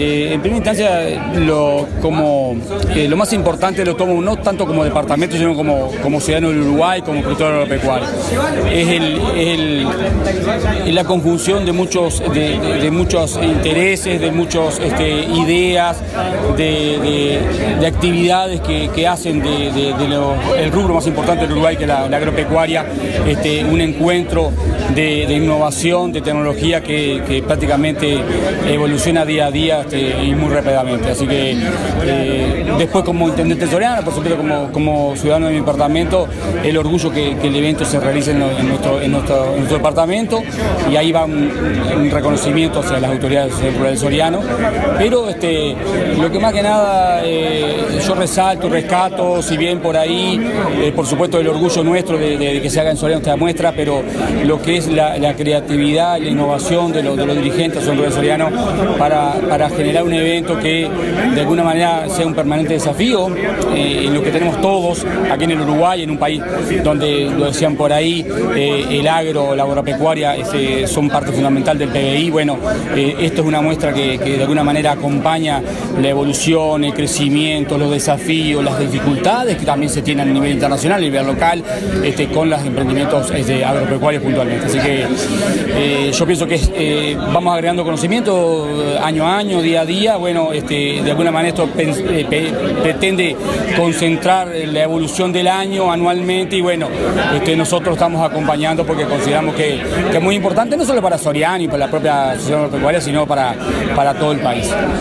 en primera instancia lo más importante lo tomo no tanto como departamento, sino como ciudadano del Uruguay, como productor agropecuario. Es la conjunción de muchos intereses, de muchas ideas, de actividades que hacen el rubro más importante del Uruguay, que es la agropecuaria, un encuentro de innovación, de tecnología que prácticamente evoluciona día a día y muy rápidamente. Así que después, como intendente de Soriano, por supuesto como ciudadano de mi departamento, el orgullo que el evento se realice en nuestro departamento, y ahí va un reconocimiento hacia las autoridades rurales Soriano. Pero lo que más que nada yo resalto, rescato, si bien por ahí, por supuesto, el orgullo nuestro de que se haga en Soriano esta muestra, pero lo que es la creatividad y la innovación de los dirigentes de Soriano para generar un evento que de alguna manera sea un permanente desafío en lo que tenemos todos aquí en el Uruguay, en un país donde, lo decían por ahí, el agro, la agropecuaria son parte fundamental del PBI. Bueno, esto es una muestra que de alguna manera acompaña la evolución, el crecimiento, los desafíos, las dificultades que también se tienen a nivel internacional, a nivel local, con los emprendimientos agropecuarios puntualmente. Así que yo pienso que vamos agregando conocimiento año a año, día a día. Bueno, de alguna manera esto pretende concentrar la evolución del año anualmente, y bueno, nosotros estamos acompañando porque consideramos que es muy importante, no solo para Soriano y para la propia sociedad agropecuaria, sino para todo el país.